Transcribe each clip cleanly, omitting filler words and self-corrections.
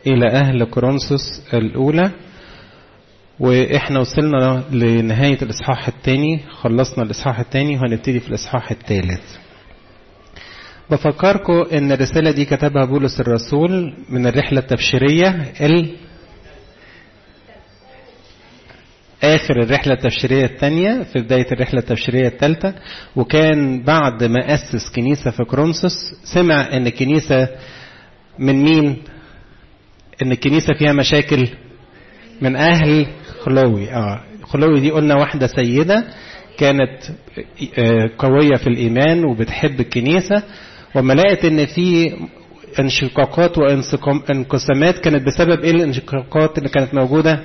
إلى أهل كورنثوس الأولى. وإحنا وصلنا لنهاية الإصحاح الثاني، خلصنا الإصحاح الثاني وهنبتدي في الإصحاح الثالث. بفكركم إن الرسالة دي كتبها بولس الرسول من الرحلة التبشيرية آخر الرحلة التبشيرية الثانية في بداية الرحلة التبشيرية الثالثة. وكان بعد ما أسس كنيسة في كورنثوس سمع إن الكنيسة من مين؟ إن الكنيسة فيها مشاكل من أهل خلوي. خلوي دي قلنا واحدة سيدة كانت قوية في الإيمان وبتحب الكنيسة، وما لقت إن في انشقاقات وانقسامات كانت بسبب إيه الانشقاقات اللي كانت موجودة؟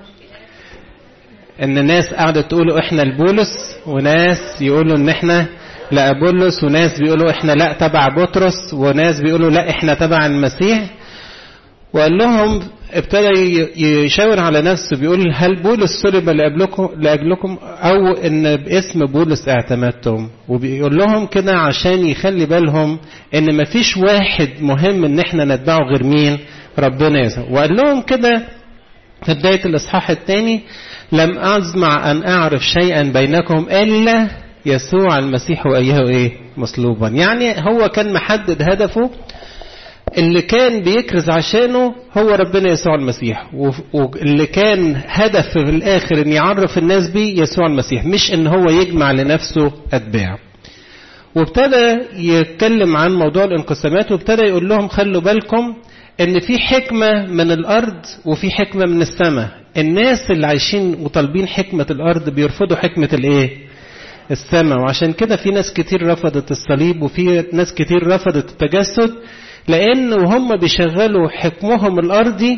ان ناس قاعدة تقولوا احنا البولس، وناس يقولوا ان احنا لا بولس، وناس بيقولوا احنا لا تبع بطرس، وناس بيقولوا لا احنا تبع المسيح. وقال لهم ابتدى يشاور على نفسه بيقول هل بولس صلب لأجلكم او ان باسم بولس اعتمدتم؟ وبيقول لهم كده عشان يخلي بالهم ان مفيش واحد مهم ان احنا نتبعه غير مين؟ ربنا يسوع. وقال لهم كده في بداية الإصحاح الثاني لم أزمع أن أعرف شيئا بينكم إلا يسوع المسيح وإياه إيه؟ مصلوبا. يعني هو كان محدد هدفه اللي كان بيكرز عشانه هو ربنا يسوع المسيح، واللي كان هدف في الآخر أن يعرف الناس بيه يسوع المسيح، مش أن هو يجمع لنفسه أتباع. وابتدى يتكلم عن موضوع الانقسامات، وابتدى يقول لهم خلوا بالكم ان في حكمة من الارض وفي حكمة من السماء. الناس اللي عايشين وطالبين حكمة الارض بيرفضوا حكمة الايه؟ السماء. وعشان كده في ناس كتير رفضت الصليب، وفي ناس كتير رفضت التجسد، لان وهم بيشغلوا حكمهم الارضي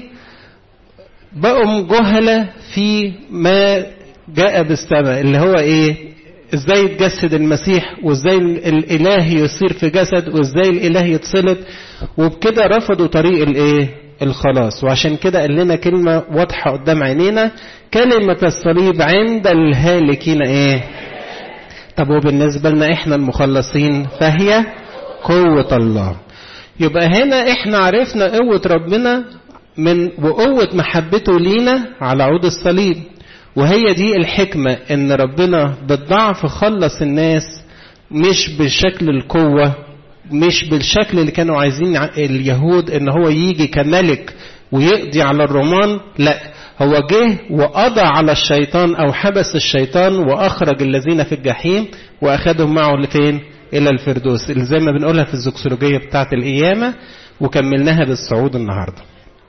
بقوا جهلة في ما جاء بالسماء، اللي هو ايه؟ ازاي يتجسد المسيح، وازاي الاله يصير في جسد، وازاي الاله يتصلب. وبكده رفضوا طريق الايه؟ الخلاص. وعشان كده قال لنا كلمة واضحة قدام عينينا: كلمة الصليب عند الهالكين ايه؟ طب وبالنسبة لنا احنا المخلصين فهي قوة الله. يبقى هنا احنا عرفنا قوة ربنا وقوة محبته لينا على عود الصليب. وهي دي الحكمة، ان ربنا بالضعف خلص الناس، مش بالشكل القوة، مش بالشكل اللي كانوا عايزين اليهود ان هو يجي كملك ويقضي على الرومان. لا، هو جه وقضى على الشيطان او حبس الشيطان واخرج الذين في الجحيم واخذهم معه لفين؟ الى الفردوس، اللي زي ما بنقولها في الزوكسولوجية بتاعت القيامة، وكملناها بالصعود النهاردة.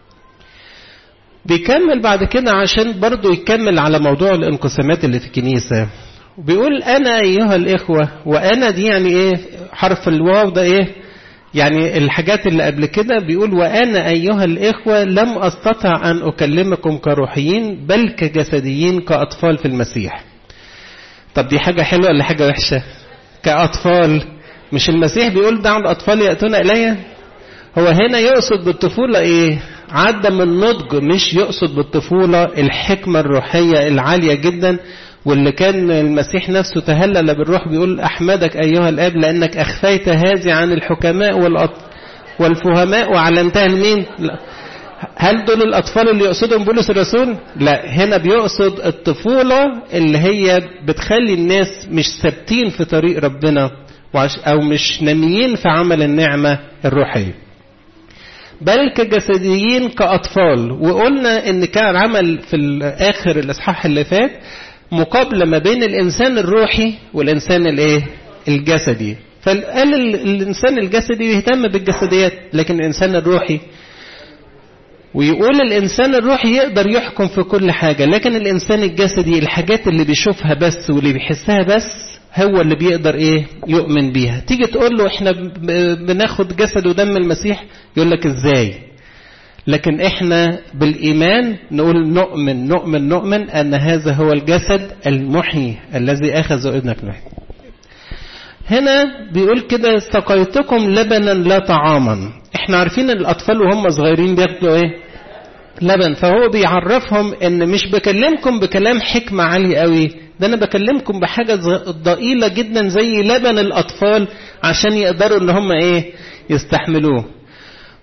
بيكمل بعد كده عشان برضو يكمل على موضوع الانقسامات اللي في الكنيسة، وبيقول أنا أيها الإخوة. وأنا دي يعني إيه؟ حرف الواو ده إيه؟ يعني الحاجات اللي قبل كده بيقول وأنا أيها الإخوة لم أستطع أن أكلمكم كروحيين بل كجسديين كأطفال في المسيح. طب دي حاجة حلوة ولا حاجة وحشة؟ كأطفال. مش المسيح بيقول دعوا الأطفال يأتون إلي؟ هو هنا يقصد بالطفولة إيه؟ عدم النضج، مش يقصد بالطفولة الحكمة الروحية العالية جدا، واللي كان المسيح نفسه تهلل بالروح بيقول أحمدك أيها الآب لأنك أخفيت هذه عن الحكماء والفهماء وعلمتها لمين؟ لا. هل دول الأطفال اللي يقصدهم بولس الرسول؟ لا، هنا بيقصد الطفولة اللي هي بتخلي الناس مش ثابتين في طريق ربنا، أو مش ناميين في عمل النعمة الروحية، بل كجسديين كأطفال. وقلنا ان كان عمل في آخر الإصحاح اللي فات مقابلة ما بين الإنسان الروحي والإنسان الايه؟ الجسدي. فقال الإنسان الجسدي يهتم بالجسديات، لكن الإنسان الروحي، ويقول الإنسان الروحي يقدر يحكم في كل حاجة، لكن الإنسان الجسدي الحاجات اللي بيشوفها بس واللي بيحسها بس هو اللي بيقدر ايه؟ يؤمن بيها. تيجي تقول له احنا بناخد جسد ودم المسيح، يقول لك ازاي؟ لكن احنا بالإيمان نقول نؤمن أن هذا هو الجسد المحيي الذي أخذ ابنك نحن. هنا بيقول كده سقيتكم لبنا لا طعاما. احنا عارفين الأطفال وهم صغيرين بياخدوا ايه؟ لبن. فهو بيعرفهم ان مش بكلمكم بكلام حكمة عالية قوي، ده انا بكلمكم بحاجة ضئيلة جدا زي لبن الأطفال عشان يقدروا ان هم ايه؟ يستحملوه.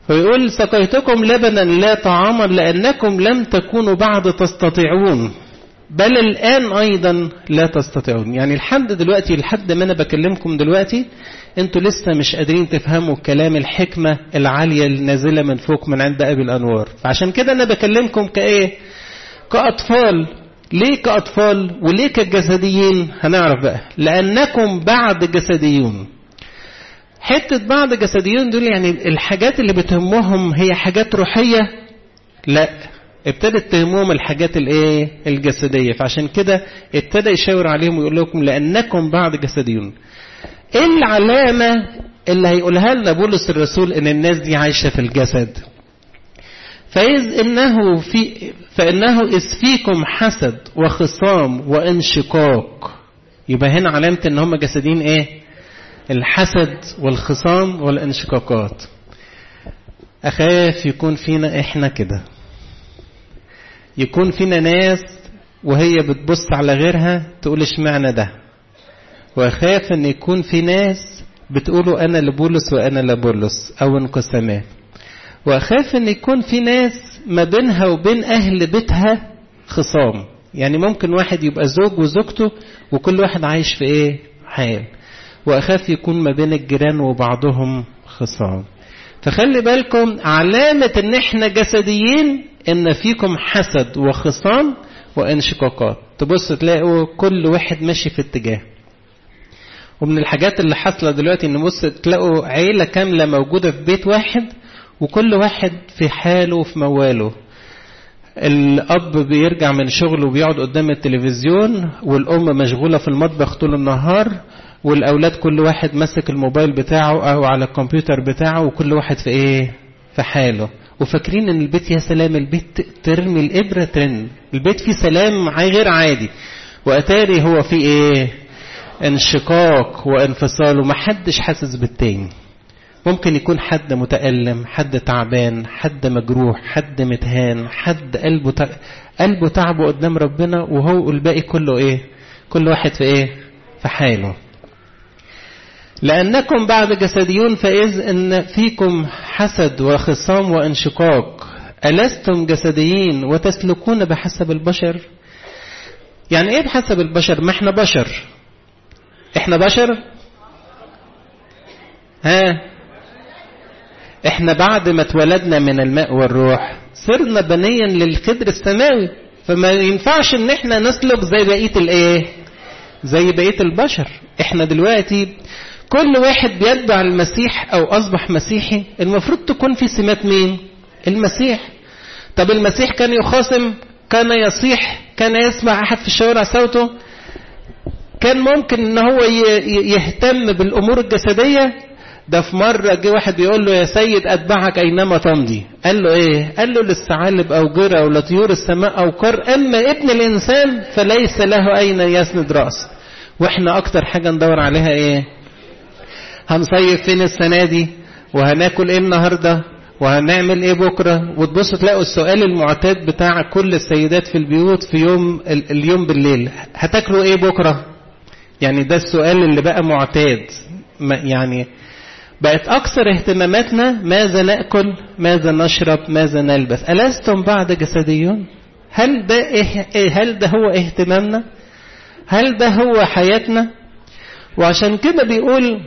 ويقول سقيتكم لبنا لا طعاما لأنكم لم تكونوا بعد تستطيعون بل الآن أيضا لا تستطيعون. يعني لحد دلوقتي، لحد ما أنا بكلمكم دلوقتي، أنتوا لسه مش قادرين تفهموا كلام الحكمة العالية النازلة من فوق من عند أبي الأنوار. فعشان كده أنا بكلمكم كإيه؟ كأطفال. ليه كأطفال وليه كجسديين؟ هنعرف بقى. لأنكم بعد جسديون. حتة بعد جسديون دول يعني الحاجات اللي بتهمهم هي حاجات روحية؟ لا، ابتدت تهمهم الحاجات الايه؟ الجسدية. فعشان كده ابتدى يشاور عليهم ويقول لكم لأنكم بعد جسديون. ايه العلامة اللي هيقولها لنا بولس الرسول ان الناس دي عايشة في الجسد؟ فإنه إذ فيكم حسد وخصام وانشقاق. يبقى هنا علامة ان هم جسدين ايه؟ الحسد والخصام والانشقاقات. أخاف يكون فينا إحنا كده، يكون فينا ناس وهي بتبص على غيرها تقول اشمعنى ده، وأخاف أن يكون في ناس بتقولوا أنا لبولس وأنا لبولس أو انقسامات، وأخاف أن يكون في ناس ما بينها وبين أهل بيتها خصام. يعني ممكن واحد يبقى زوج وزوجته وكل واحد عايش في إيه؟ حال. وأخاف يكون ما بين الجيران وبعضهم خصام. فخلي بالكم علامة ان احنا جسديين ان فيكم حسد وخصام وانشقاقات. تبص تلاقوا كل واحد ماشي في اتجاه. ومن الحاجات اللي حصلة دلوقتي ان بص تلاقوا عيلة كاملة موجودة في بيت واحد وكل واحد في حاله وفي مواله. الأب بيرجع من شغله وبيقعد قدام التلفزيون، والأم مشغولة في المطبخ طول النهار، والأولاد كل واحد مسك الموبايل بتاعه أو على الكمبيوتر بتاعه، وكل واحد في إيه؟ في حاله. وفاكرين إن البيت يا سلام، البيت ترمي الإبرة ترن، البيت فيه سلام غير عادي، وأتاري هو فيه إيه؟ انشقاق وانفصال، ومحدش حاسس بالتاني. ممكن يكون حد متألم، حد تعبان، حد مجروح، حد متهان، حد قلبه تعبه قدام ربنا، وهو الباقي كله إيه؟ كل واحد في إيه؟ في حاله. لأنكم بعد جسديون فإذ إن فيكم حسد وخصام وانشقاق ألستم جسديين وتسلكون بحسب البشر. يعني إيه بحسب البشر؟ ما إحنا بشر. إحنا بشر؟ إحنا بعد ما اتولدنا من الماء والروح صرنا بنيا للخدر السماوي، فما ينفعش إن إحنا نسلك زي بقية الإيه؟ زي بقية البشر. إحنا دلوقتي كل واحد بيتبع المسيح أو أصبح مسيحي، المفروض تكون في سمات مين؟ المسيح. طب المسيح كان يخاصم، كان يصيح، كان يسمع أحد في الشوارع صوته، كان ممكن إن هو يهتم بالأمور الجسدية. ده في مرة جه واحد بيقول له يا سيد أتبعك أينما تمضي. قال له إيه؟ قال له للثعالب أو جرى ولا طيور السماء أو قر، أما ابن الإنسان فليس له أين يسند رأسه. وإحنا أكتر حاجة ندور عليها إيه؟ هنصيف فين السنة دي؟ وهناكل إيه النهاردة؟ وهنعمل إيه بكرة؟ وتبصوا تلاقوا السؤال المعتاد بتاع كل السيدات في البيوت في اليوم بالليل، هتاكلوا إيه بكرة؟ يعني ده السؤال اللي بقى معتاد. يعني بقت أكثر اهتماماتنا ماذا نأكل، ماذا نشرب، ماذا نلبس. ألستم بعد جسديون؟ هل ده هو اهتمامنا؟ هل ده هو حياتنا؟ وعشان كده بيقول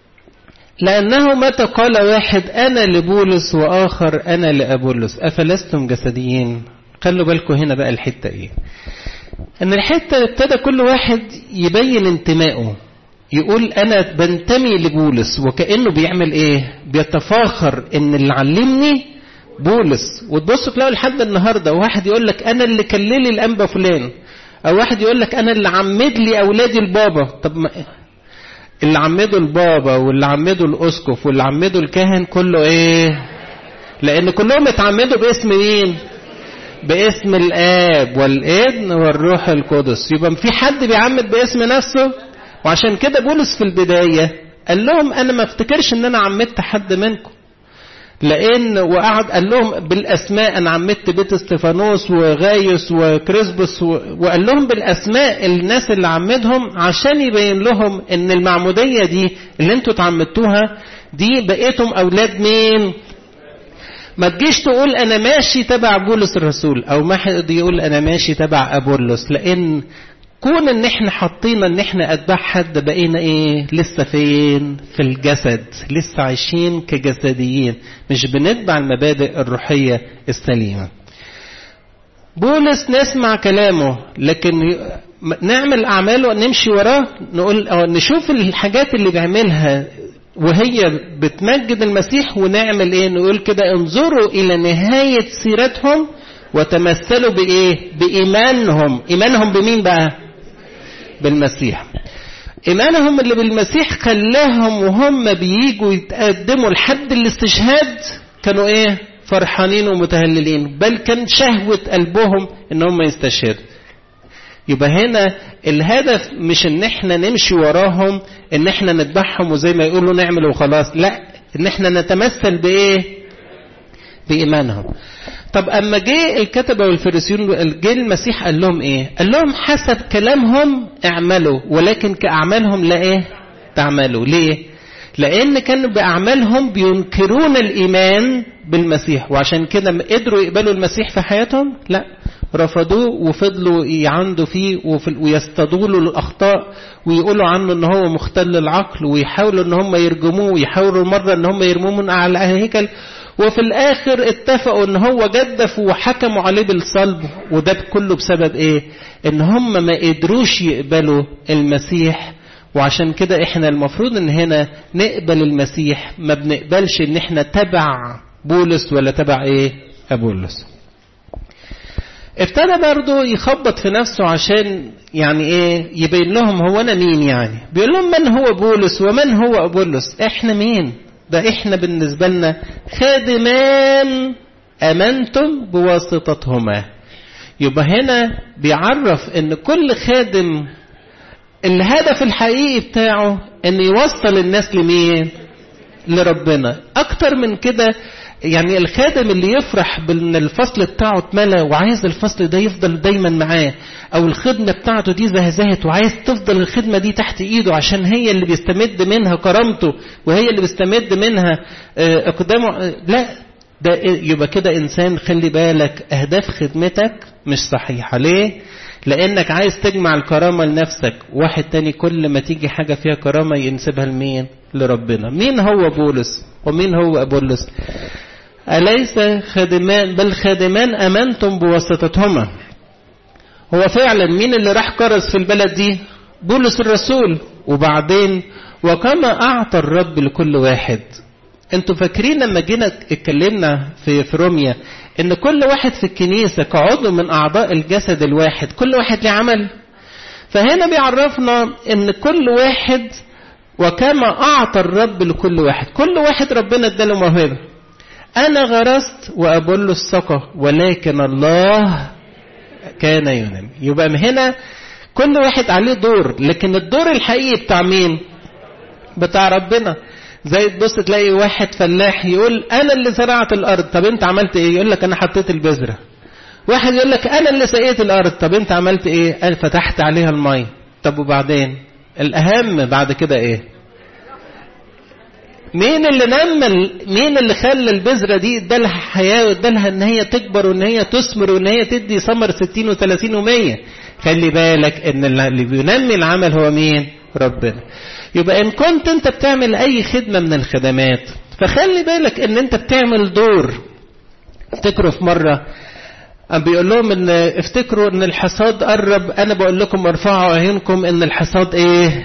لأنه متى قال واحد أنا لبولس وآخر أنا لأبولس أفلستم جسديين. خلوا بالكم هنا بقى الحتة إيه؟ أن الحتة ابتدى كل واحد يبين انتمائه، يقول أنا بنتمي لبولس، وكأنه بيعمل إيه؟ بيتفاخر إن اللي علمني بولس. وتبصوا تلاقوا لحد النهاردة واحد يقول لك أنا اللي كللي الأنبا فلان، أو واحد يقول لك أنا اللي عمد لي أولادي البابا. طب ما اللي عمده البابا واللي عمده الأسقف واللي عمده الكاهن كله إيه؟ لأن كلهم اتعمدوا باسم مين؟ باسم الآب والابن والروح القدس. يبقى في حد بيعمد باسم نفسه. وعشان كده بولس في البداية قال لهم أنا ما افتكرش إن أنا عمدت حد منكم، لأن وقعد قال لهم بالأسماء أنا عمدت بيت استفانوس وغايوس وكريسبوس، وقال لهم بالأسماء الناس اللي عمدهم عشان يبين لهم إن المعمودية دي اللي انتوا تعمدتوها دي بقيتم أولاد مين؟ ما تجيش تقول انا ماشي تبع بولس الرسول او ما حد يقول انا ماشي تبع ابولس، لان كون ان احنا حطينا ان احنا اتباع حد بقينا ايه؟ لسه فين؟ في الجسد، لسه عايشين كجسديين، مش بنتبع المبادئ الروحية السليمة. بولس نسمع كلامه لكن نعمل اعماله نمشي وراه، نقول أو نشوف الحاجات اللي بيعملها وهي بتمجد المسيح ونعمل ايه؟ نقول كده انظروا الى نهاية سيرتهم وتمثلوا بايه؟ بايمانهم. ايمانهم بمين بقى؟ بالمسيح. ايمانهم اللي بالمسيح خلاهم وهم بييجوا يتقدموا لحد الاستشهاد كانوا ايه؟ فرحانين ومتهللين، بل كان شهوة قلبهم ان هم يستشهدوا. يبقى هنا الهدف مش ان احنا نمشي وراهم، ان احنا نتبعهم وزي ما يقولوا نعمل وخلاص، لا، ان احنا نتمثل بايه؟ بايمانهم. طب اما جه الكتبه والفريسيون، جه المسيح قال لهم ايه؟ قال لهم حسب كلامهم اعملوا ولكن كاعمالهم لا ايه؟ تعملوا. ليه؟ لان كانوا باعمالهم بينكرون الايمان بالمسيح، وعشان كده قدروا يقبلوا المسيح في حياتهم؟ لا، رفضوه وفضلوا يعندوا فيه ويستضوا له الاخطاء ويقولوا عنه ان هو مختل العقل، ويحاولوا ان هم يرجموه، ويحاولوا مره ان هم يرموه من اعلى هيكل، وفي الاخر اتفقوا ان هو جدف وحكموا عليه بالصلب. وده كله بسبب ايه؟ ان هم ما قدروش يقبلوا المسيح. وعشان كده احنا المفروض ان هنا نقبل المسيح، ما بنقبلش ان احنا تبع بولس ولا تبع ايه؟ ابولس. ابتدى برضو يخبط في نفسه عشان يعني ايه؟ يبين لهم هو انا مين يعني. بيقول لهم من هو بولس ومن هو ابولس؟ احنا مين؟ ده احنا بالنسبة لنا خادمان امنتم بواسطتهما. يبقى هنا بيعرف ان كل خادم الهدف الحقيقي بتاعه ان يوصل الناس لمين؟ لربنا. اكتر من كده يعني الخادم اللي يفرح بان الفصل بتاعه اتملى وعايز الفصل ده يفضل دايما معاه، او الخدمة بتاعته دي زهزهت وعايز تفضل الخدمة دي تحت ايده عشان هي اللي بيستمد منها كرامته وهي اللي بيستمد منها اقدامه، لا، ده يبقى كده انسان خلي بالك اهداف خدمتك مش صحيحة. ليه؟ لانك عايز تجمع الكرامة لنفسك، واحد تاني كل ما تيجي حاجة فيها كرامة ينسبها لمين؟ لربنا. مين هو بولس ومين هو أبولس؟ أليس خادمان بل خادمان أمنتم بواسطتهما. هو فعلا مين اللي راح كرز في البلد دي؟ بولس الرسول. وبعدين وكما أعطى الرب لكل واحد. انتوا فاكرين لما جينا اتكلمنا في روميا ان كل واحد في الكنيسة كعضو من اعضاء الجسد الواحد كل واحد له عمل؟ فهنا بيعرفنا ان كل واحد وكما اعطى الرب لكل واحد، كل واحد ربنا اداله موهبة. انا غرست وابولس سقى ولكن الله كان ينمي. يبقى هنا كل واحد عليه دور، لكن الدور الحقيقي بتاع مين؟ بتاع ربنا. زي تبص تلاقي واحد فلاح يقول انا اللي زرعت الارض، طب انت عملت ايه؟ يقول لك انا حطيت البذره. واحد يقول لك انا اللي سقيت الارض، طب انت عملت ايه؟ انا فتحت عليها الماء. طب وبعدين الاهم بعد كده ايه؟ مين اللي نمى؟ مين اللي خلى البذره دي ادالها حياه وادالها ان هي تكبر وان هي تثمر وان هي تدي ثمر 60 و30 و100؟ خلي بالك ان اللي بينمي العمل هو مين؟ ربنا. يبقى ان كنت انت بتعمل اي خدمة من الخدمات فخلي بالك ان انت بتعمل دور. افتكروا في مرة بيقول لهم ان افتكروا ان الحصاد قرب، انا بقول لكم ارفعوا عينكم ان الحصاد ايه؟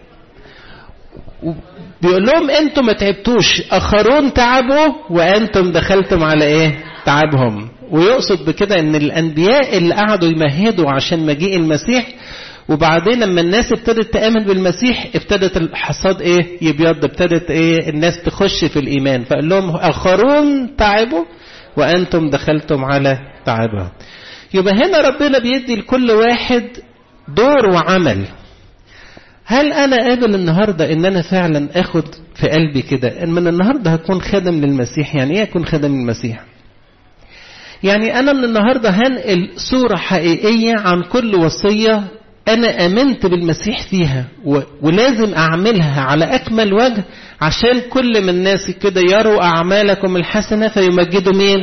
بيقول لهم انتم ما تعبتوش، اخرون تعبوا وانتم دخلتم على ايه؟ تعبهم. ويقصد بكده ان الانبياء اللي قعدوا يمهدوا عشان مجيء المسيح، وبعدين لما الناس ابتدت تآمن بالمسيح ابتدت الحصاد ايه؟ يبيض، ابتدت ايه؟ الناس تخش في الايمان. فقال لهم اخرون تعبوا وانتم دخلتم على تعبهم. يبقى هنا ربنا بيدي لكل واحد دور وعمل. هل انا قابل النهاردة ان انا فعلا اخد في قلبي كده ان من النهاردة هكون خادم للمسيح؟ يعني ايه اكون خادم للمسيح؟ يعني انا من النهاردة هنقل صورة حقيقية عن كل وصية أنا آمنت بالمسيح فيها ولازم أعملها على أكمل وجه عشان كل من الناس كده يروا أعمالكم الحسنة فيمجدوا مين؟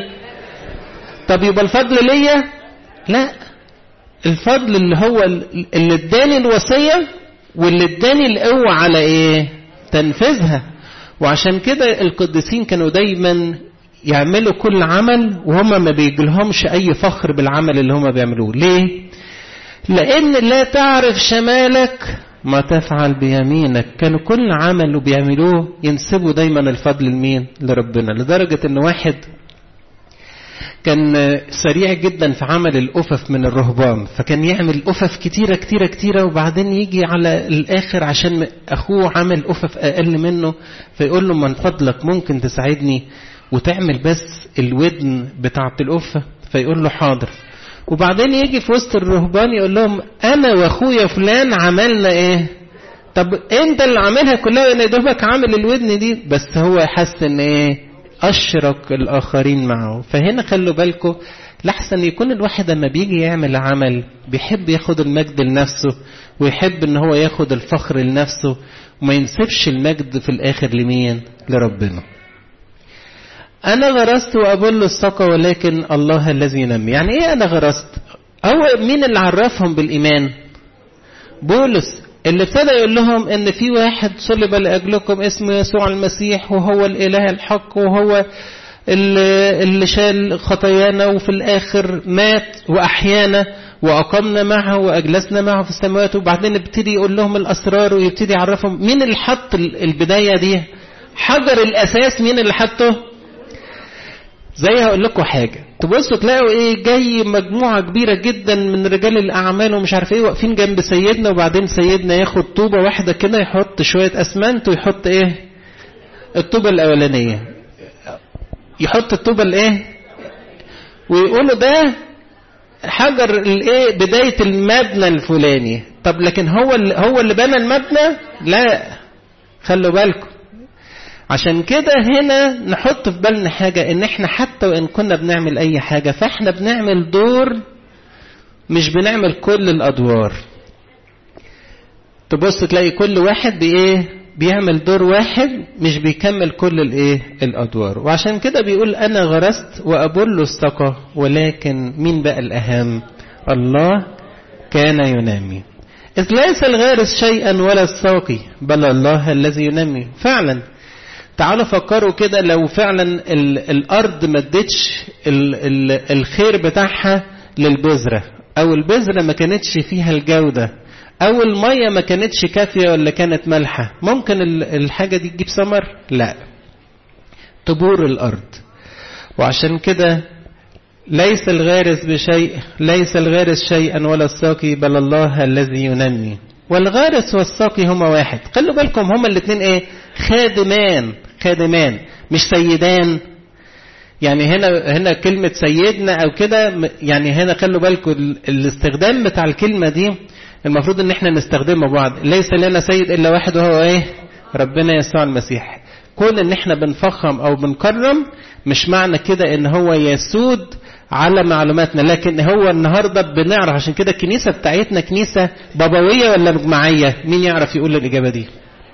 طب يبقى الفضل ليا؟ لا، الفضل اللي هو اللي اداني الوصية واللي اداني القوة على ايه؟ تنفذها. وعشان كده القديسين كانوا دايما يعملوا كل عمل وهم ما بيجيلهمش اي فخر بالعمل اللي هم بيعملوه. ليه؟ لان لا تعرف شمالك ما تفعل بيمينك. كانوا كل عمل بيعملوه ينسبوا دايما الفضل لمين؟ لربنا. لدرجة ان واحد كان سريع جدا في عمل الأفف من الرهبان، فكان يعمل أفف كتيرة كتيرة كتيرة، وبعدين يجي على الآخر عشان أخوه عمل أفف أقل منه فيقول له من فضلك ممكن تساعدني وتعمل بس الودن بتاعة الأفة؟ فيقول له حاضر. وبعدين يجي في وسط الرهبان يقول لهم أنا وأخويا فلان عملنا إيه؟ طب أنت اللي عاملها كلها، أنا دوبك عامل الودن دي بس. هو حس إن إيه؟ أشرك الآخرين معه. فهنا خلوا بالكم لحسن يكون الواحد لما بيجي يعمل عمل بيحب ياخد المجد لنفسه ويحب ان هو ياخد الفخر لنفسه وما ينسبش المجد في الآخر لمين؟ لربنا. أنا غرست وأبولس سقى ولكن الله الذي ينمي. يعني إيه أنا غرست؟ هو مين اللي عرفهم بالإيمان؟ بولس اللي ابتدى يقول لهم ان في واحد صلب لأجلكم اسمه يسوع المسيح وهو الإله الحق وهو اللي شال خطايانا وفي الآخر مات وأحيانا وأقمنا معه وأجلسنا معه في السماوات. وبعدين ابتدي يقول لهم الأسرار ويبتدي يعرفهم مين اللي حط البداية دي. حجر الأساس مين اللي حطه؟ زي هقول لكم حاجة تبصوا تلاقوا ايه؟ جاي مجموعة كبيرة جدا من رجال الأعمال ومش عارف ايه واقفين جنب سيدنا، وبعدين سيدنا ياخد طوبة واحدة كده يحط شوية أسمنت ويحط ايه؟ الطوبة الأولانية، يحط الطوبة الايه؟ ويقولوا ده حجر الايه؟ بداية المبنى الفلاني. طب لكن هو اللي بنى المبنى؟ لا، خلوا بالكم. عشان كده هنا نحط في بالنا حاجة، ان احنا حتى وان كنا بنعمل اي حاجة فاحنا بنعمل دور، مش بنعمل كل الادوار. تبص تلاقي كل واحد بيعمل دور واحد مش بيكمل كل الادوار. وعشان كده بيقول انا غرست وابولس سقى ولكن مين بقى الاهم؟ الله كان ينمي. اذ ليس الغارس شيئا ولا الساقي بل الله الذي ينمي. فعلا تعالوا فكروا كده، لو فعلا الأرض ما ادتش الخير بتاعها للبذرة، أو البذرة ما كانتش فيها الجودة، أو المية ما كانتش كافية ولا كانت مالحة، ممكن الحاجة دي تجيب ثمر؟ لا، تبور الأرض. وعشان كده ليس الغارس شيئا ولا الساقي بل الله الذي ينمي. والغارس والساقي هما واحد. خلوا بالكم هما الاثنين ايه؟ خادمان مش سيدان. يعني هنا كلمة سيدنا او كده، يعني هنا خلوا بالكم الاستخدام بتاع الكلمة دي المفروض ان احنا نستخدمه بعض. ليس لنا سيد الا واحد وهو ايه؟ ربنا يسوع المسيح. كون ان احنا بنفخم او بنكرم مش معنى كده ان هو يسود على معلوماتنا، لكن هو النهاردة بنعرف. عشان كده الكنيسة بتاعتنا كنيسة بابوية ولا مجمعية؟ مين يعرف يقول الإجابة دي؟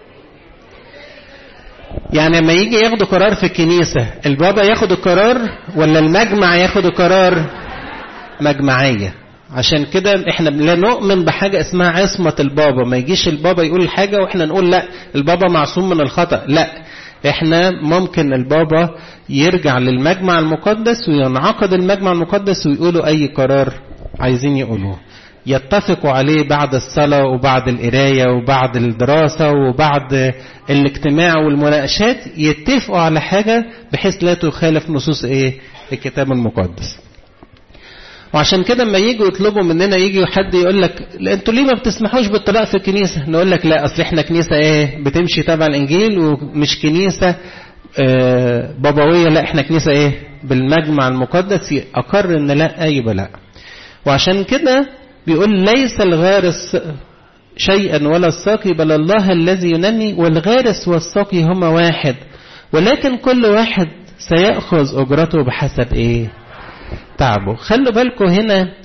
يعني لما يجي ياخدوا قرار في الكنيسة البابا ياخد القرار ولا المجمع ياخد القرار؟ مجمعية. عشان كده احنا لا نؤمن بحاجة اسمها عصمة البابا. ما يجيش البابا يقول حاجة واحنا نقول لا البابا معصوم من الخطأ. لا، احنا ممكن البابا يرجع للمجمع المقدس وينعقد المجمع المقدس ويقولوا اي قرار عايزين يقولوه، يتفقوا عليه بعد الصلاة وبعد القراية وبعد الدراسة وبعد الاجتماع والمناقشات، يتفقوا على حاجة بحيث لا تخالف نصوص الكتاب المقدس. وعشان كده لما ييجوا يطلبوا مننا، يجي حد يقول لك انتوا ليه ما بتسمحوش بالطلاق في الكنيسة؟ نقول لك لا، اصل احنا كنيسة بتمشي تبع الانجيل ومش كنيسة بابوية. لا، احنا كنيسة بالمجمع المقدس اقر ان لا يبقى لا. وعشان كده بيقول ليس الغارس شيئا ولا الساقي بل الله الذي ينمي. والغارس والساقي هما واحد، ولكن كل واحد سيأخذ اجرته بحسب تعبه. خلوا بالكم هنا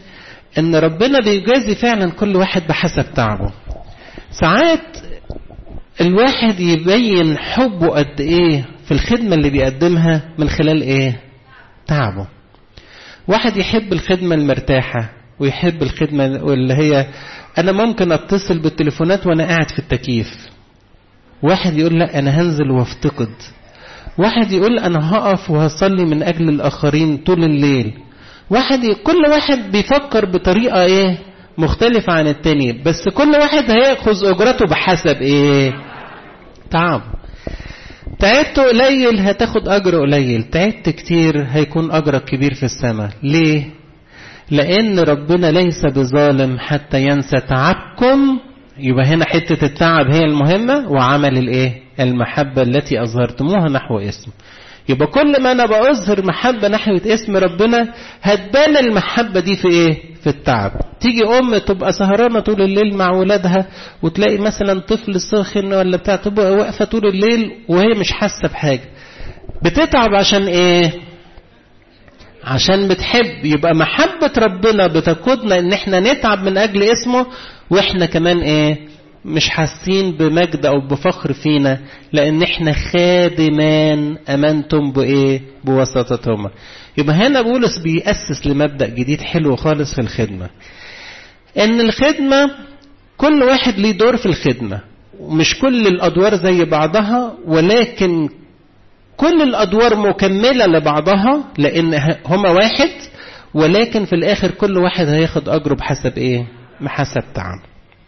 ان ربنا بيجازي فعلا كل واحد بحسب تعبه. ساعات الواحد يبين حبه قد ايه في الخدمة اللي بيقدمها من خلال ايه؟ تعبه. واحد يحب الخدمة المرتاحة ويحب الخدمة اللي هي انا ممكن اتصل بالتليفونات وانا قاعد في التكييف. واحد يقول لا انا هنزل وافتقد. واحد يقول انا هقف وهصلي من اجل الاخرين طول الليل. كل واحد بيفكر بطريقة ايه؟ مختلفة عن التاني، بس كل واحد هيأخذ اجرته بحسب ايه؟ تعب. تعبت قليل هتاخد اجر قليل، تعبت كتير هيكون اجرك كبير في السماء. ليه؟ لان ربنا ليس بظالم حتى ينسى تعبكم. يبقى هنا حتة التعب هي المهمة، وعمل الايه؟ المحبة التي اظهرتموها نحو اسم. يبقى كل ما انا بأظهر محبة نحو اسم ربنا هتبان المحبة دي في ايه؟ في التعب. تيجي ام تبقى سهرانة طول الليل مع ولادها وتلاقي مثلا طفل ساخن ولا بتاع، تبقى واقفة طول الليل وهي مش حاسة بحاجة. بتتعب عشان ايه؟ عشان بتحب. يبقى محبة ربنا بتقودنا ان احنا نتعب من اجل اسمه، واحنا كمان ايه؟ مش حاسين بمجد او بفخر فينا، لان احنا خادمان امنتم بايه؟ بواسطتهما. يبقى هنا بولس بيأسس لمبدأ جديد حلو خالص في الخدمة، ان الخدمة كل واحد ليه دور في الخدمة، ومش كل الادوار زي بعضها، ولكن كل الادوار مكملة لبعضها، لان هما واحد، ولكن في الاخر كل واحد هياخد اجره بحسب ايه؟ بحسب تعب.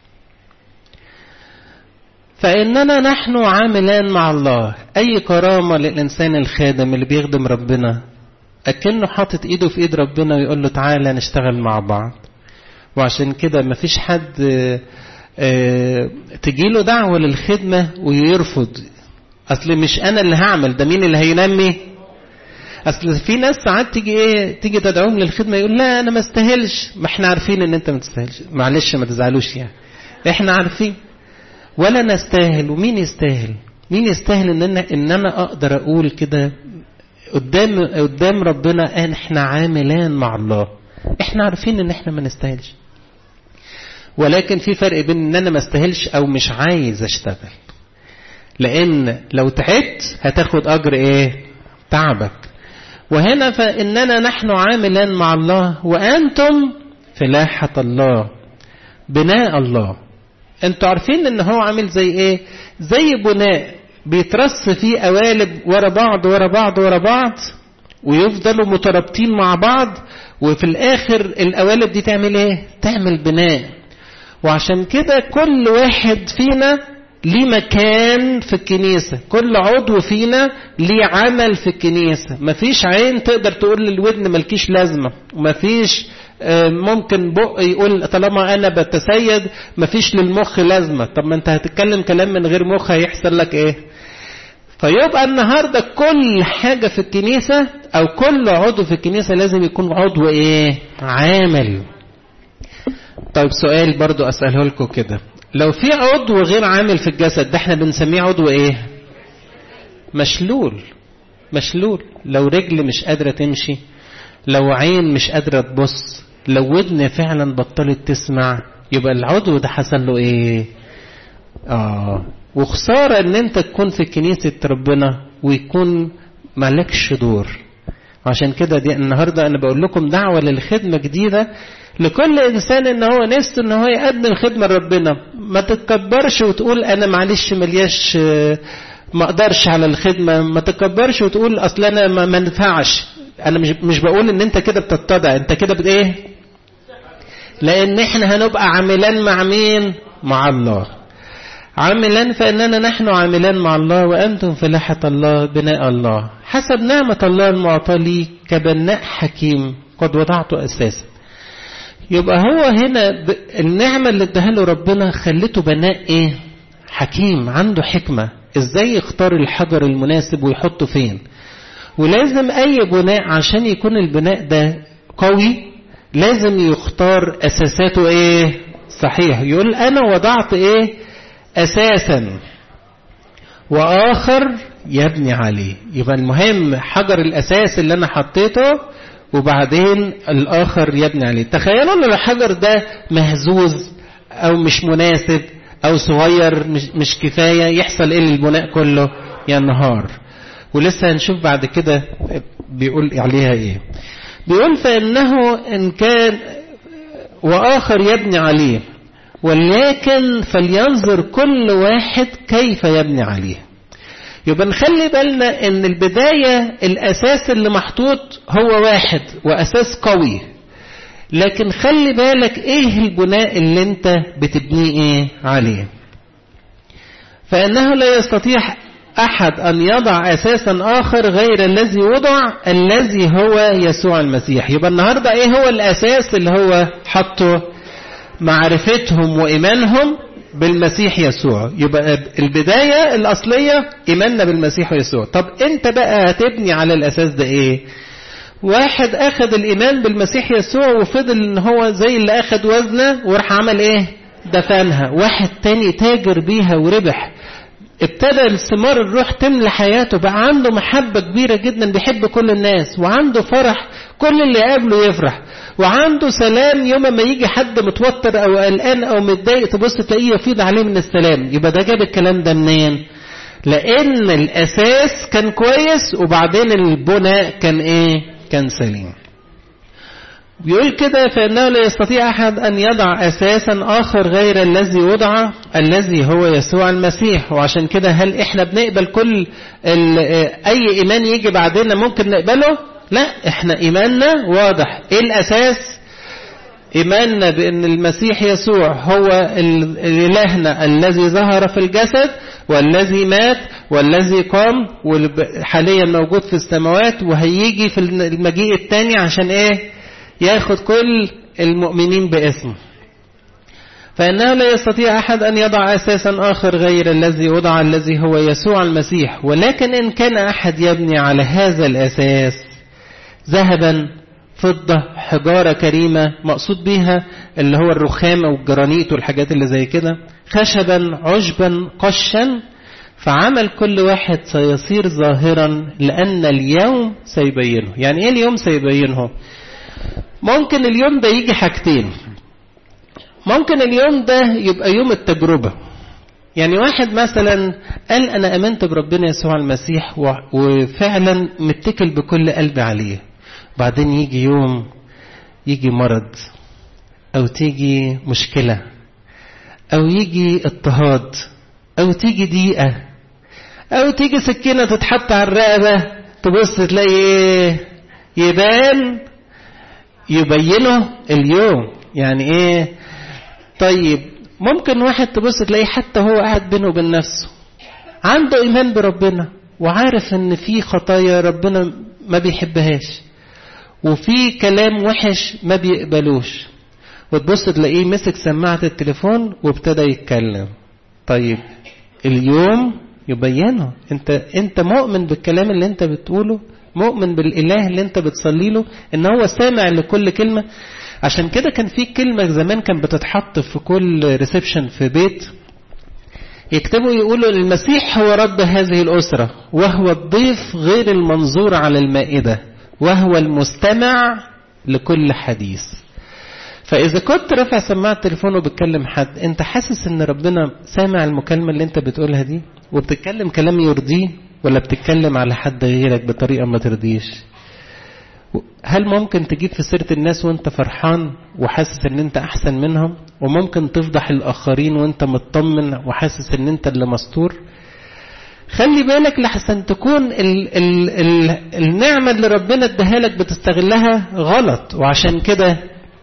فإننا نحن عاملان مع الله. أي كرامة للإنسان الخادم اللي بيخدم ربنا أكنه حاطط إيده في إيد ربنا ويقول له تعالى نشتغل مع بعض. وعشان كده مفيش حد تجيله دعوة للخدمة ويرفض. أصل مش أنا اللي هعمل، ده مين اللي هينمي؟ أصل في ناس ساعات تيجي تدعوهم للخدمة يقول لا أنا ما استاهلش. ما احنا عارفين إن أنت ما تستاهلش، معلش ما تزعلوش يعني، احنا عارفين ولا نستاهل. ومين يستاهل؟ مين يستاهل ان انا اقدر اقول كده قدام ربنا ان احنا عاملان مع الله؟ احنا عارفين ان احنا ما نستاهلش، ولكن في فرق بين ان انا ما استاهلش او مش عايز اشتغل. لان لو تعبت هتاخد اجر ايه؟ تعبك. وهنا فاننا نحن عاملان مع الله وانتم فلاحة الله، بناء الله. انتوا عارفين ان هو عامل زي ايه؟ زي بناء بيترص فيه قوالب ورا بعض ورا بعض ورا بعض، ويفضلوا مترابطين مع بعض، وفي الاخر القوالب دي تعمل ايه؟ تعمل بناء. وعشان كده كل واحد فينا ليه مكان في الكنيسة، كل عضو فينا ليه عمل في الكنيسة. مفيش عين تقدر تقول للودن ملكيش لازمة، ومفيش ممكن بق يقول طالما انا بتسيد. مفيش للمخ لازمة. طب ما انت هتتكلم كلام من غير مخ هيحصل لك ايه؟ فيبقى النهاردة كل حاجة في الكنيسة او كل عضو في الكنيسة لازم يكون عضو ايه؟ عامل. طيب سؤال برضو اسأله لكم كده، لو في عضو غير عامل في الجسد ده احنا بنسميه عضو ايه؟ مشلول. مشلول. لو رجل مش قادرة تمشي، لو عين مش قادرة تبص، لو ودن فعلا بطلت تسمع، يبقى العضو ده حصل له ايه؟ وخسارة ان انت تكون في كنيسة ربنا ويكون مالكش دور. عشان كده دي النهاردة انا بقول لكم دعوة للخدمة جديدة لكل انسان ان هو نفسه ان هو يقدم خدمة لربنا. ما تتكبرش وتقول انا معلش ملياش ما اقدرش على الخدمة. ما تتكبرش وتقول اصل انا ما نفعش. انا مش بقول ان انت كده بتتضع، انت كده ايه؟ لان احنا هنبقى عاملان مع مين؟ مع الله. عاملان فاننا نحن عاملان مع الله وانتم فلاحة الله بناء الله حسب نعمة الله المعطى لي كبناء حكيم قد وضعته اساسا. يبقى هو هنا النعمة اللي اداها له ربنا خلته بناء ايه؟ حكيم، عنده حكمة ازاي يختار الحجر المناسب ويحطه فين. ولازم اي بناء عشان يكون البناء ده قوي لازم يختار اساساته ايه؟ صحيح. يقول انا وضعت ايه؟ اساسا واخر يبني عليه. يبقى المهم حجر الاساس اللي انا حطيته وبعدين الآخر يبني عليه. تخيلوا ان الحجر ده مهزوز او مش مناسب او صغير مش كفاية، يحصل ايه للبناء كله؟ ينهار. ولسه هنشوف بعد كده بيقول عليها ايه. بيقول فإنه إن كان وآخر يبني عليه، ولكن فلينظر كل واحد كيف يبني عليه. يبقى نخلي بالنا ان البداية الأساس اللي محطوط هو واحد وأساس قوي، لكن خلي بالك ايه البناء اللي انت بتبنيه ايه عليه. فإنه لا يستطيع أحد أن يضع أساسا آخر غير الذي وضع، الذي هو يسوع المسيح. يبقى النهاردة ايه هو الأساس اللي هو حطه؟ معرفتهم وإيمانهم بالمسيح يسوع. يبقى البداية الأصلية إيماننا بالمسيح يسوع. طب انت بقى هتبني على الأساس ده ايه؟ واحد أخذ الإيمان بالمسيح يسوع وفضل ان هو زي اللي أخذ وزنه وراح عمل ايه؟ دفنها. واحد تاني تاجر بيها وربح، ابتدى الثمار الروح تملى حياته، بقى عنده محبة كبيرة جدا، بيحب كل الناس، وعنده فرح كل اللي قابله يفرح، وعنده سلام يوم ما يجي حد متوتر او قلقان او متضايق تبص تلاقيه يفيض عليه من السلام. يبقى ده جاب الكلام ده منين؟ لان الاساس كان كويس وبعدين البناء كان ايه؟ كان سليم. بيقول كده فإنه لا يستطيع أحد أن يضع أساسا آخر غير الذي وضع، الذي هو يسوع المسيح. وعشان كده هل إحنا بنقبل كل أي إيمان يجي بعدين ممكن نقبله؟ لا، إحنا إيماننا واضح. إيه الأساس؟ إيماننا بأن المسيح يسوع هو إلهنا الذي ظهر في الجسد والذي مات والذي قام وحاليا موجود في السماوات، وهيجي في المجيء الثاني عشان إيه؟ ياخد كل المؤمنين باسمه. فإنه لا يستطيع أحد أن يضع أساسا آخر غير الذي وضع، الذي هو يسوع المسيح. ولكن إن كان أحد يبني على هذا الأساس ذهبا فضة حجارة كريمة، مقصود بها اللي هو الرخام والجرانيت والحاجات اللي زي كده، خشبا عشبا قشا، فعمل كل واحد سيصير ظاهرا لأن اليوم سيبينه. يعني إيه اليوم سيبينه؟ ممكن اليوم ده يجي حاجتين. ممكن اليوم ده يبقى يوم التجربة. يعني واحد مثلا قال أنا أمنت بربنا يسوع المسيح وفعلا متكل بكل قلبي عليه، بعدين يجي يوم يجي مرض أو تيجي مشكلة أو يجي اضطهاد أو تيجي ضيقة أو تيجي سكينة تتحط على الرقبة، تبص تلاقي يبينه اليوم. يعني ايه؟ طيب ممكن واحد تبص تلاقيه حتى هو قاعد بينه وبين نفسه عنده ايمان بربنا وعارف ان في خطايا ربنا ما بيحبهاش وفي كلام وحش ما بيقبلوش، وتبص تلاقيه مسك سماعة التليفون وابتدى يتكلم. طيب اليوم يبينه. انت مؤمن بالكلام اللي انت بتقوله؟ مؤمن بالإله اللي انت بتصلي له ان هو سامع لكل كلمة؟ عشان كده كان في كلمة زمان كان بتتحط في كل ريسبشن في بيت، يكتبوا يقولوا المسيح هو رب هذه الأسرة، وهو الضيف غير المنظور على المائدة، وهو المستمع لكل حديث. فإذا كنت رافع سماعة التليفون وبتكلم حد، انت حاسس ان ربنا سامع المكالمة اللي انت بتقولها دي وبتتكلم كلام يرضيه، ولا بتتكلم على حد غيرك بطريقة ما ترضيش؟ هل ممكن تجيب في سيرة الناس وانت فرحان وحاسس ان انت احسن منهم، وممكن تفضح الاخرين وانت مطمن وحاسس ان انت اللي مستور؟ خلي بالك لحسن تكون النعمة اللي ربنا اداها لك بتستغلها غلط. وعشان كده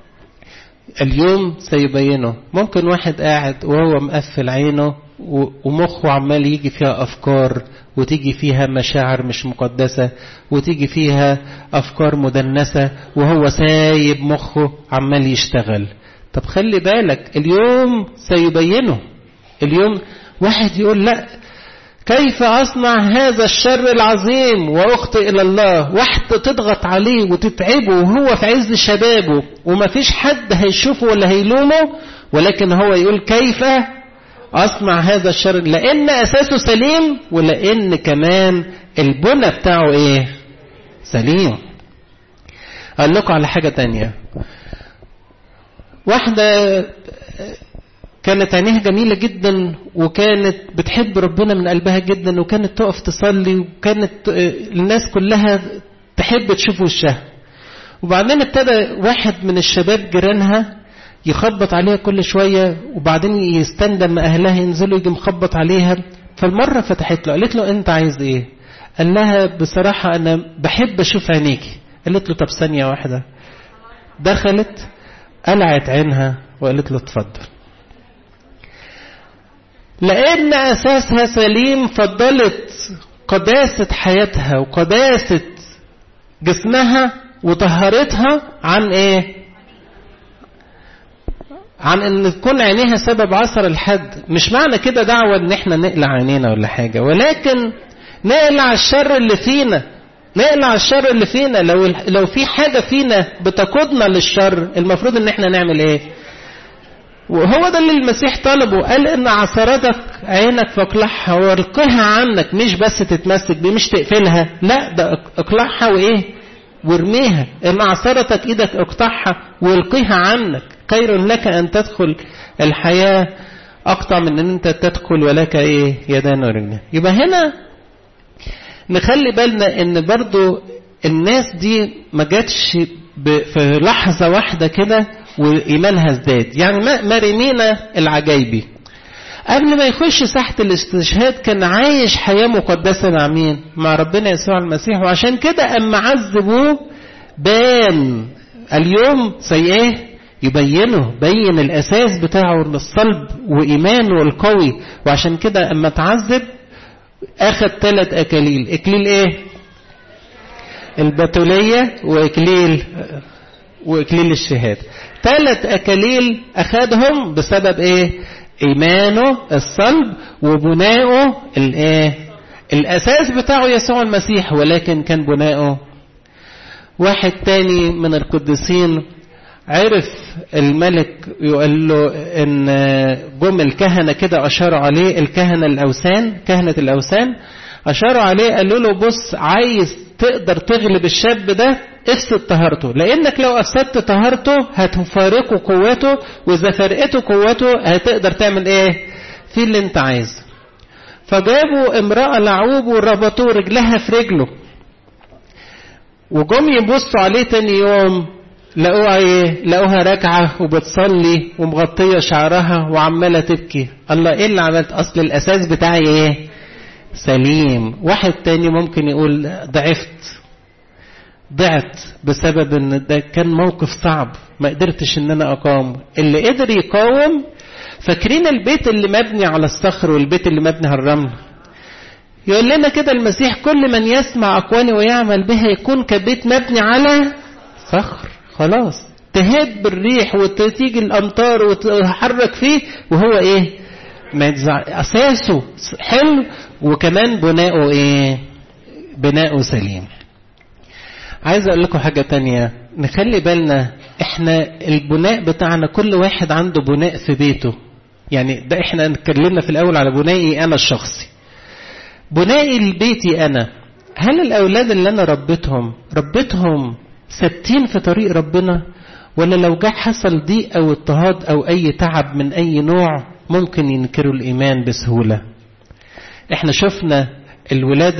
اليوم سيبينه. ممكن واحد قاعد وهو مقفل عينه ومخه عمال يجي فيها أفكار، وتيجي فيها مشاعر مش مقدسة، وتيجي فيها أفكار مدنسة، وهو سايب مخه عمال يشتغل. طب خلي بالك اليوم سيبينه. اليوم واحد يقول لا، كيف أصنع هذا الشر العظيم وأخطئ إلى الله؟ واحدة تضغط عليه وتتعبه وهو في عز شبابه وما فيش حد هيشوفه ولا هيلومه، ولكن هو يقول كيف أصنع هذا الشر؟ لأن أساسه سليم، ولأن كمان البنى بتاعه إيه؟ سليم. اقول لكم على حاجة تانية. واحدة كانت عينيها جميلة جدا وكانت بتحب ربنا من قلبها جدا وكانت تقف تصلي وكانت الناس كلها تحب تشوف وشها. وبعدين ابتدى واحد من الشباب جيرانها يخبط عليها كل شوية وبعدين يستندم ما أهلها ينزلوا يجي مخبط عليها. فالمرة فتحت له قالت له أنت عايز إيه؟ قال لها بصراحة أنا بحب أشوف عينيكي. قالت له طب ثانية واحدة. دخلت قلعت عينها وقالت له اتفضل. لأن أساسها سليم فضلت قداسة حياتها وقداسة جسمها وطهرتها عن إيه؟ عن ان تكون عينيها سبب عثر الحد. مش معنى كده دعوة ان احنا نقلع عينينا ولا حاجة، ولكن نقلع الشر اللي فينا. نقلع الشر اللي فينا. لو في حاجة فينا بتقودنا للشر المفروض ان احنا نعمل ايه؟ وهو ده اللي المسيح طلبه. قال ان عثرتك عينك فاقلعها والقها عنك. مش بس تتمسك بيه، مش تقفلها، لا ده اقلعها وايه؟ وارميها. ان عثرتك ايدك اقطعها والقيها عنك. خير لك أن تدخل الحياة أقطع من أن أنت تدخل ولك إيه؟ يدان ورجلان. يبقى هنا نخلي بالنا أن برضو الناس دي ما جاتش في لحظة واحدة كده وإيمانها ازداد. يعني مريمينا العجايبي قبل ما يخش ساحة الاستشهاد كان عايش حياة مقدسة مع مين؟ مع ربنا يسوع المسيح. وعشان كده أما عذبوه بان اليوم سيئه يبينه، بين الأساس بتاعه للصلب وإيمانه القوي. وعشان كده أما تعذب أخذ 3 أكاليل. إكليل إيه؟ البتولية وإكليل الشهادة. 3 أكاليل أخذهم بسبب إيه؟ إيمانه الصلب وبنائه الإيه؟ الأساس بتاعه يسوع المسيح. ولكن كان بنائه واحد تاني من القديسين. عرف الملك يقول له ان جم الكهنة كده اشاروا عليه، الكهنة الاوثان، كهنة الاوثان اشاروا عليه قالوا له بص عايز تقدر تغلب الشاب ده افسد طهارته، لانك لو افسدت طهارته هتفارقه قوته، واذا فرقته قوته هتقدر تعمل ايه في اللي انت عايزه. فجابوا امرأة لعوب وربطوا رجلها في رجله وجم يبصوا عليه تاني يوم لقوها ايه؟ لقوها راكعة وبتصلي ومغطية شعرها وعمالة تبكي. الله ايه اللي عملت؟ اصل الاساس بتاعي ايه؟ سليم. واحد تاني ممكن يقول ضعت بسبب ان ده كان موقف صعب ما قدرتش ان انا اقاوم. اللي قدر يقاوم. فاكرين البيت اللي مبني على الصخر والبيت اللي مبني على الرمل؟ يقول لنا كده المسيح كل من يسمع اقوالي ويعمل بها يكون كبيت مبني على صخر. خلاص تهب بالريح وتيجي الامطار وتحرك فيه وهو ايه؟ اساسه حلو وكمان بناؤه ايه؟ بناؤه سليم. عايز اقول لكم حاجة تانية نخلي بالنا. احنا البناء بتاعنا كل واحد عنده بناء في بيته. يعني ده احنا اتكلمنا في الاول على بنائي انا الشخصي، بنائي البيتي انا. هل الاولاد اللي انا ربيتهم ثابتين في طريق ربنا، ولا لو جاء حصل ضيق او اضطهاد او اي تعب من اي نوع ممكن ينكروا الايمان بسهولة؟ احنا شفنا الولاد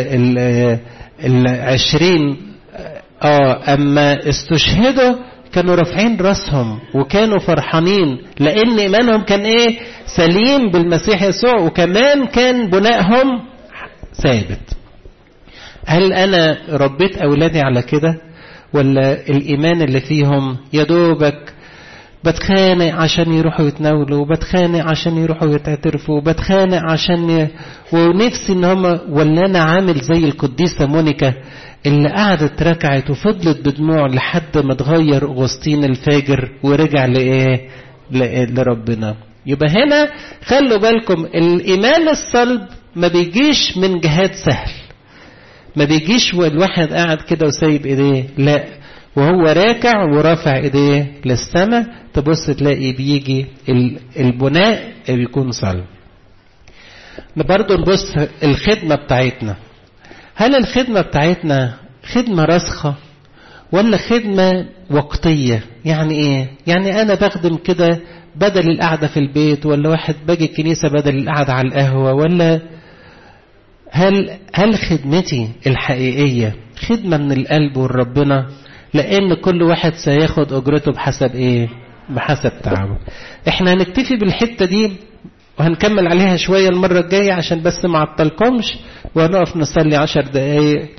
20 اما استشهدوا كانوا رافعين راسهم وكانوا فرحانين لان ايمانهم كان ايه؟ سليم بالمسيح يسوع، وكمان كان بنائهم ثابت. هل انا ربيت اولادي على كده، ولا الإيمان اللي فيهم يدوبك بتخانق عشان يروحوا يتناولوا، وبتخانق عشان يروحوا يتعترفوا، وبتخانق عشان ونفسي ان هم، ولا انا عامل زي القديسة مونيكا اللي قعدت ركعت وفضلت بدموع لحد ما اتغير أغسطين الفاجر ورجع لإيه؟ لربنا. يبقى هنا خلوا بالكم الإيمان الصلب ما بيجيش من جهاد سهل، ما بيجيش والواحد قاعد كده وسايب ايديه، لا وهو راكع ورافع ايديه للسماء تبص تلاقي بيجي البناء يكون صلب. برضو نبص الخدمة بتاعتنا. هل الخدمة بتاعتنا خدمة راسخة، ولا خدمة وقتية؟ يعني ايه؟ يعني انا بخدم كده بدل القعدة في البيت، ولا واحد باجي الكنيسة بدل القعدة على القهوة، ولا هل خدمتي الحقيقية خدمة من القلب والربنا؟ لأن كل واحد سياخد أجرته بحسب ايه؟ بحسب تعبه. احنا هنكتفي بالحتة دي وهنكمل عليها شوية المرة الجاية عشان بس ما عطلكمش، وهنقف نصلي 10 دقايق